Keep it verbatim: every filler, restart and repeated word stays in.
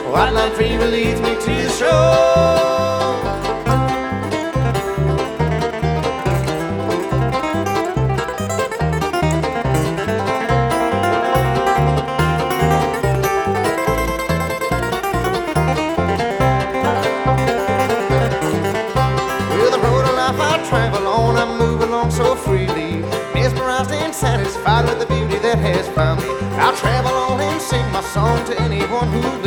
White line fever leads me to the shore. Travel on, I move along so freely, mesmerized and satisfied with the beauty that has found me. I'll travel on and sing my song to anyone who